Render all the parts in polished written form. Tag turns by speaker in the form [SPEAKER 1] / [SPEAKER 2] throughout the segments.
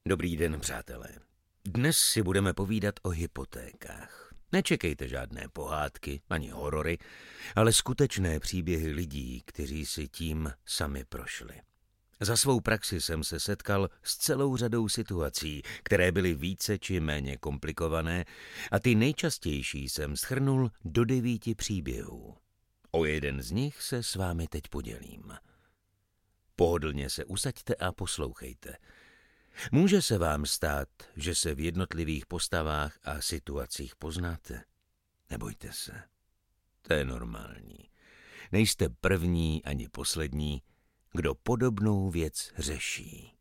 [SPEAKER 1] Dobrý den, přátelé. Dnes si budeme povídat o hypotékách. Nečekejte žádné pohádky ani horory, ale skutečné příběhy lidí, kteří si tím sami prošli. Za svou praxi jsem se setkal s celou řadou situací, které byly více či méně komplikované, a ty nejčastější jsem shrnul do 9 příběhů. O jeden z nich se s vámi teď podělím. Pohodlně se usaďte a poslouchejte. Může se vám stát, že se v jednotlivých postavách a situacích poznáte? Nebojte se. To je normální. Nejste první ani poslední, kdo podobnou věc řeší.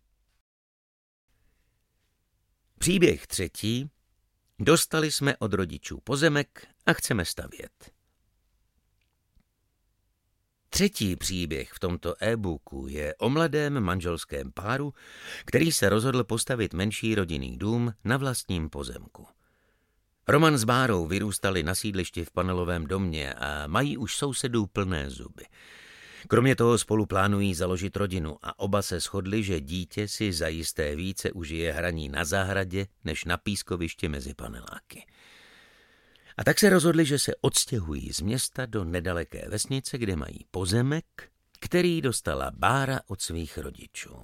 [SPEAKER 1] Příběh 3. Dostali jsme od rodičů pozemek a chceme stavět. 3. příběh v tomto e-booku je o mladém manželském páru, který se rozhodl postavit menší rodinný dům na vlastním pozemku. Roman s Bárou vyrůstali na sídlišti v panelovém domě a mají už sousedů plné zuby. Kromě toho spolu plánují založit rodinu a oba se shodli, že dítě si zajisté více užije hraní na zahradě než na pískovišti mezi paneláky. A tak se rozhodli, že se odstěhují z města do nedaleké vesnice, kde mají pozemek, který dostala Bára od svých rodičů.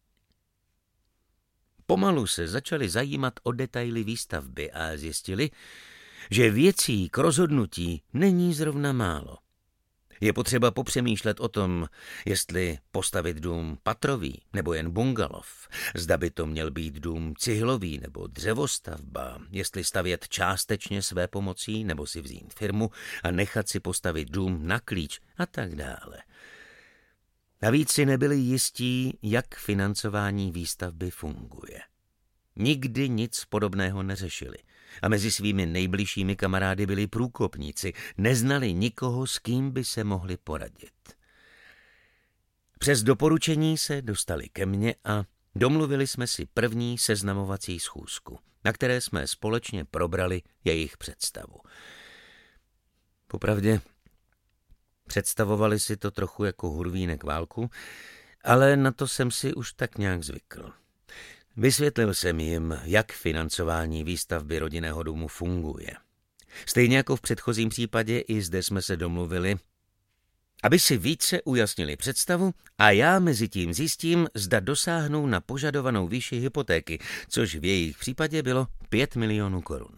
[SPEAKER 1] Pomalu se začali zajímat o detaily výstavby a zjistili, že věcí k rozhodnutí není zrovna málo. Je potřeba popřemýšlet o tom, jestli postavit dům patrový nebo jen bungalov, zda by to měl být dům cihlový nebo dřevostavba, jestli stavět částečně své pomocí nebo si vzít firmu a nechat si postavit dům na klíč a tak dále. Navíc si nebyli jistí, jak financování výstavby funguje. Nikdy nic podobného neřešili a mezi svými nejbližšími kamarády byli průkopníci, neznali nikoho, s kým by se mohli poradit. Přes doporučení se dostali ke mně a domluvili jsme si první seznamovací schůzku, na které jsme společně probrali jejich představu. Popravdě, představovali si to trochu jako hurvínek válku, ale na to jsem si už tak nějak zvykl. Vysvětlil jsem jim, jak financování výstavby rodinného domu funguje. Stejně jako v předchozím případě, i zde jsme se domluvili, aby si více ujasnili představu a já mezi tím zjistím, zda dosáhnou na požadovanou výši hypotéky, což v jejich případě bylo 5 milionů korun.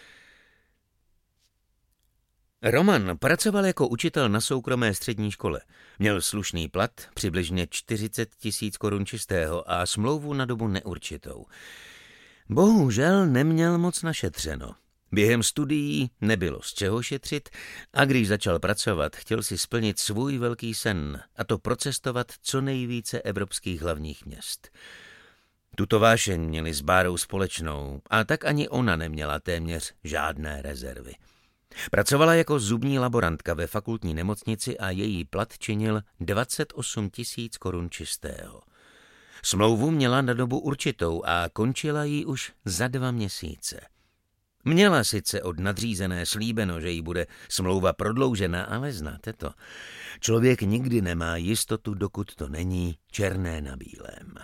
[SPEAKER 1] Roman pracoval jako učitel na soukromé střední škole. Měl slušný plat, přibližně 40 000 korun čistého a smlouvu na dobu neurčitou. Bohužel neměl moc našetřeno. Během studií nebylo z čeho šetřit a když začal pracovat, chtěl si splnit svůj velký sen, a to procestovat co nejvíce evropských hlavních měst. Tuto vášeň měli s Bárou společnou a tak ani ona neměla téměř žádné rezervy. Pracovala jako zubní laborantka ve fakultní nemocnici a její plat činil 28 000 korun čistého. Smlouvu měla na dobu určitou a končila ji už za 2 měsíce. Měla sice od nadřízené slíbeno, že jí bude smlouva prodloužena, ale znáte to. Člověk nikdy nemá jistotu, dokud to není černé na bílém.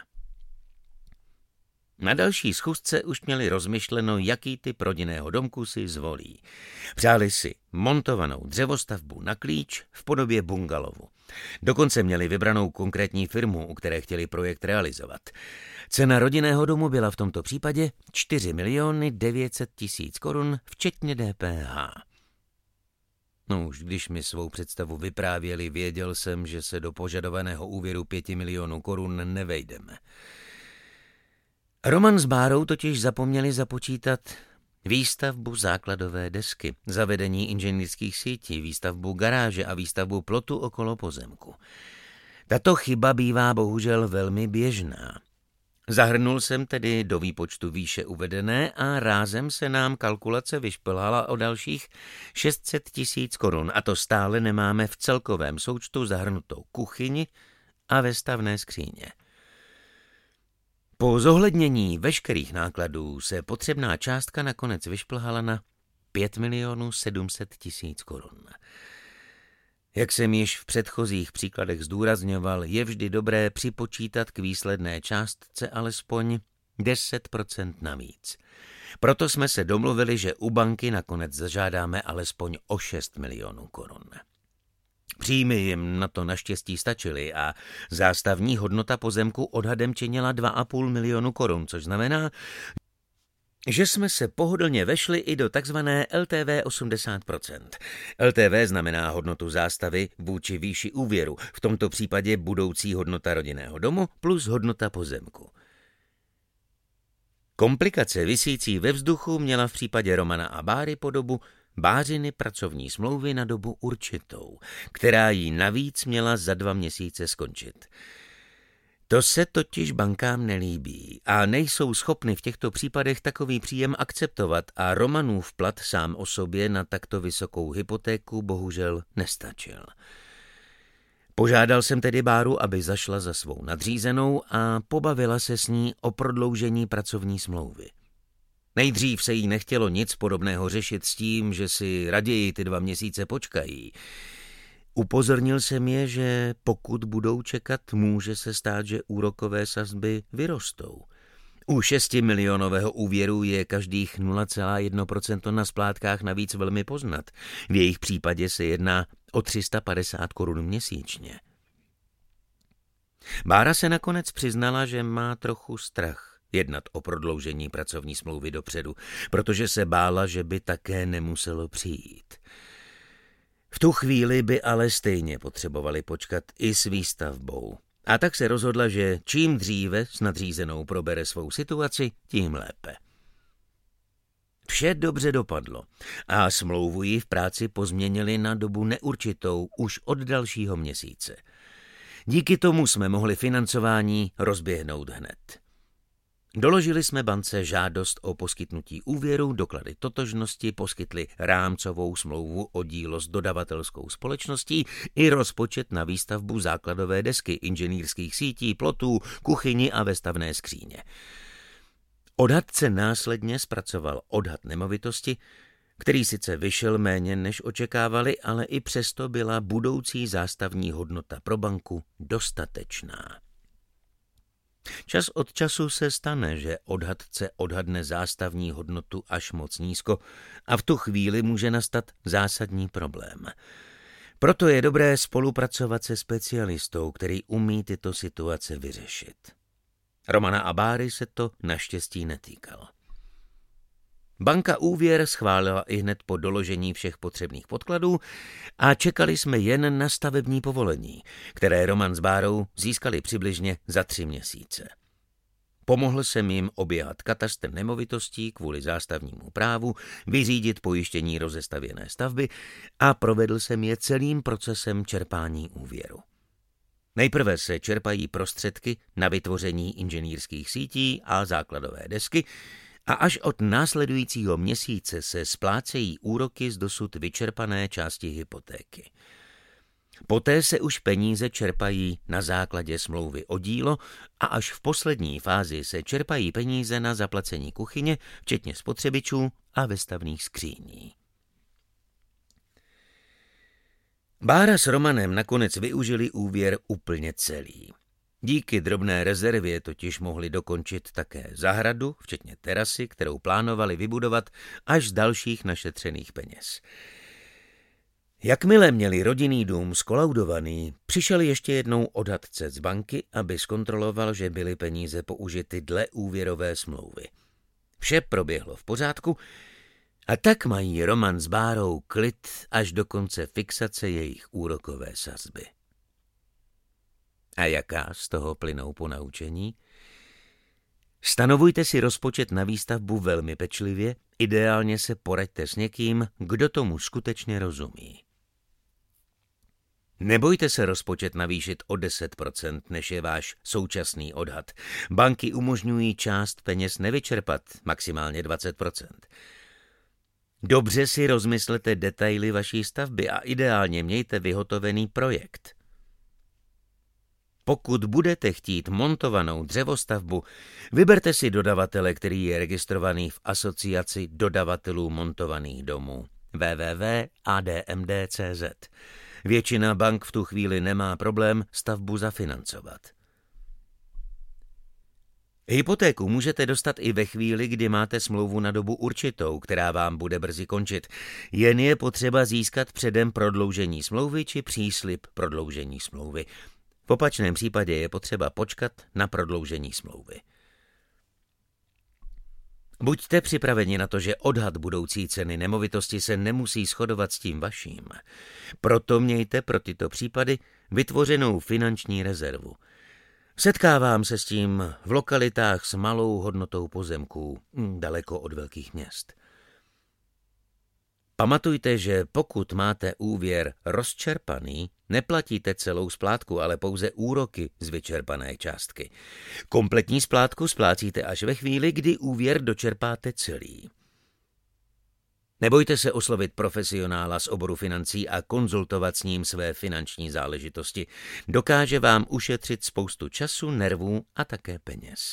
[SPEAKER 1] Na další schůzce už měli rozmyšleno, jaký typ rodinného domku si zvolí. Přáli si montovanou dřevostavbu na klíč v podobě bungalovu. Dokonce měli vybranou konkrétní firmu, u které chtěli projekt realizovat. Cena rodinného domu byla v tomto případě 4 900 000 korun, včetně DPH. No už když mi svou představu vyprávěli, věděl jsem, že se do požadovaného úvěru 5 milionů korun nevejdeme. Roman s Bárou totiž zapomněli započítat výstavbu základové desky, zavedení inženýrských sítí, výstavbu garáže a výstavbu plotu okolo pozemku. Tato chyba bývá bohužel velmi běžná. Zahrnul jsem tedy do výpočtu výše uvedené a rázem se nám kalkulace vyšplhala o dalších 600 000 korun, a to stále nemáme v celkovém součtu zahrnutou kuchyni a vestavné skříně. Po zohlednění veškerých nákladů se potřebná částka nakonec vyšplhala na 5 700 000 korun. Jak jsem již v předchozích příkladech zdůrazňoval, je vždy dobré připočítat k výsledné částce alespoň 10% navíc. Proto jsme se domluvili, že u banky nakonec zažádáme alespoň o 6 milionů korun. Příjmy jim na to naštěstí stačily a zástavní hodnota pozemku odhadem činila 2,5 milionu korun, což znamená, že jsme se pohodlně vešli i do takzvané LTV 80%. LTV znamená hodnotu zástavy vůči výši úvěru, v tomto případě budoucí hodnota rodinného domu plus hodnota pozemku. Komplikace visící ve vzduchu měla v případě Romana a Báry podobu Bářiny pracovní smlouvy na dobu určitou, která jí navíc měla za 2 měsíce skončit. To se totiž bankám nelíbí a nejsou schopny v těchto případech takový příjem akceptovat a Romanův plat sám o sobě na takto vysokou hypotéku bohužel nestačil. Požádal jsem tedy Báru, aby zašla za svou nadřízenou a pobavila se s ní o prodloužení pracovní smlouvy. Nejdřív se jí nechtělo nic podobného řešit s tím, že si raději ty 2 měsíce počkají. Upozornil jsem je, že pokud budou čekat, může se stát, že úrokové sazby vyrostou. U 6 milionového úvěru je každých 0,1% na splátkách navíc velmi poznat. V jejich případě se jedná o 350 korun měsíčně. Bára se nakonec přiznala, že má trochu strach jednat o prodloužení pracovní smlouvy dopředu, protože se bála, že by také nemuselo přijít. V tu chvíli by ale stejně potřebovali počkat i s výstavbou. A tak se rozhodla, že čím dříve s nadřízenou probere svou situaci, tím lépe. Vše dobře dopadlo a smlouvu ji v práci pozměnili na dobu neurčitou už od dalšího měsíce. Díky tomu jsme mohli financování rozběhnout hned. Doložili jsme bance žádost o poskytnutí úvěru, doklady totožnosti, poskytli rámcovou smlouvu o dílo s dodavatelskou společností i rozpočet na výstavbu základové desky, inženýrských sítí, plotů, kuchyni a vestavné skříně. Odhadce následně zpracoval odhad nemovitosti, který sice vyšel méně než očekávali, ale i přesto byla budoucí zástavní hodnota pro banku dostatečná. Čas od času se stane, že odhadce odhadne zástavní hodnotu až moc nízko a v tu chvíli může nastat zásadní problém. Proto je dobré spolupracovat se specialistou, který umí tyto situace vyřešit. Romana a Báry se to naštěstí netýkalo. Banka úvěr schválila ihned po doložení všech potřebných podkladů a čekali jsme jen na stavební povolení, které Roman s Bárou získali přibližně za 3 měsíce. Pomohl jsem jim oběhat katastr nemovitostí kvůli zástavnímu právu, vyřídit pojištění rozestavěné stavby a provedl jsem je celým procesem čerpání úvěru. Nejprve se čerpají prostředky na vytvoření inženýrských sítí a základové desky, a až od následujícího měsíce se splácejí úroky z dosud vyčerpané části hypotéky. Poté se už peníze čerpají na základě smlouvy o dílo a až v poslední fázi se čerpají peníze na zaplacení kuchyně, včetně spotřebičů a vestavných skříní. Bára s Romanem nakonec využili úvěr úplně celý. Díky drobné rezervě totiž mohli dokončit také zahradu, včetně terasy, kterou plánovali vybudovat až z dalších našetřených peněz. Jakmile měli rodinný dům skolaudovaný, přišel ještě jednou odhadce z banky, aby zkontroloval, že byly peníze použity dle úvěrové smlouvy. Vše proběhlo v pořádku a tak mají Roman s Bárou klid až do konce fixace jejich úrokové sazby. A jaká z toho plynou ponaučení? Stanovujte si rozpočet na výstavbu velmi pečlivě, ideálně se poraďte s někým, kdo tomu skutečně rozumí. Nebojte se rozpočet navýšit o 10%, než je váš současný odhad. Banky umožňují část peněz nevyčerpat, maximálně 20%. Dobře si rozmyslete detaily vaší stavby a ideálně mějte vyhotovený projekt. Pokud budete chtít montovanou dřevostavbu, vyberte si dodavatele, který je registrovaný v Asociaci dodavatelů montovaných domů www.admd.cz. Většina bank v tu chvíli nemá problém stavbu zafinancovat. Hypotéku můžete dostat i ve chvíli, kdy máte smlouvu na dobu určitou, která vám bude brzy končit. Jen je potřeba získat předem prodloužení smlouvy či příslib prodloužení smlouvy. V opačném případě je potřeba počkat na prodloužení smlouvy. Buďte připraveni na to, že odhad budoucí ceny nemovitosti se nemusí shodovat s tím vaším. Proto mějte pro tyto případy vytvořenou finanční rezervu. Setkávám se s tím v lokalitách s malou hodnotou pozemků, daleko od velkých měst. Pamatujte, že pokud máte úvěr rozčerpaný, neplatíte celou splátku, ale pouze úroky z vyčerpané částky. Kompletní splátku splácíte až ve chvíli, kdy úvěr dočerpáte celý. Nebojte se oslovit profesionála z oboru financí a konzultovat s ním své finanční záležitosti. Dokáže vám ušetřit spoustu času, nervů a také peněz.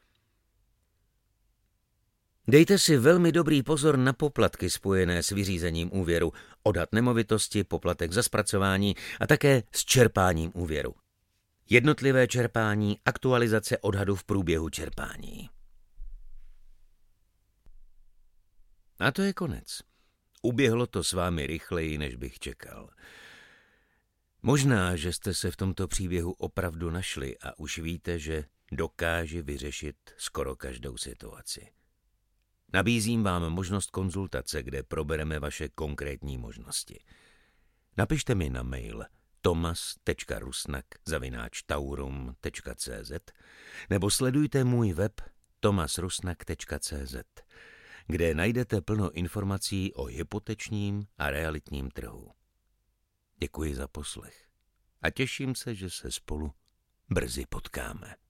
[SPEAKER 1] Dejte si velmi dobrý pozor na poplatky spojené s vyřízením úvěru, odhad nemovitosti, poplatek za zpracování a také s čerpáním úvěru. Jednotlivé čerpání, aktualizace odhadu v průběhu čerpání. A to je konec. Uběhlo to s vámi rychleji, než bych čekal. Možná, že jste se v tomto příběhu opravdu našli a už víte, že dokáže vyřešit skoro každou situaci. Nabízím vám možnost konzultace, kde probereme vaše konkrétní možnosti. Napište mi na mail tomas.rusnak@taurum.cz nebo sledujte můj web tomasrusnak.cz, kde najdete plno informací o hypotečním a realitním trhu. Děkuji za poslech a těším se, že se spolu brzy potkáme.